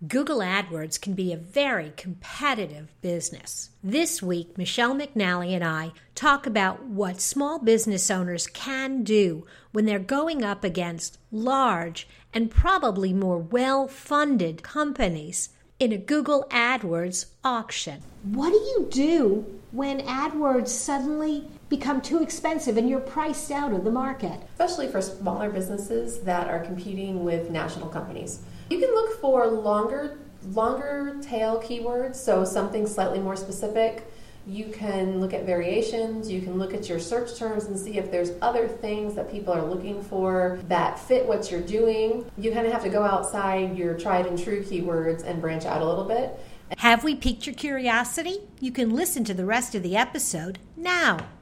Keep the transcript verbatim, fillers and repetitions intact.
Google AdWords can be a very competitive business. This week, Michelle McNally and I talk about what small business owners can do when they're going up against large and probably more well-funded companies in a Google AdWords auction. What do you do when AdWords suddenly become too expensive and you're priced out of the market? Especially for smaller businesses that are competing with national companies. You can look for longer, longer tail keywords, so something slightly more specific. You can look at variations, you can look at your search terms and see if there's other things that people are looking for that fit what you're doing. You kind of have to go outside your tried and true keywords and branch out a little bit. Have we piqued your curiosity? You can listen to the rest of the episode now.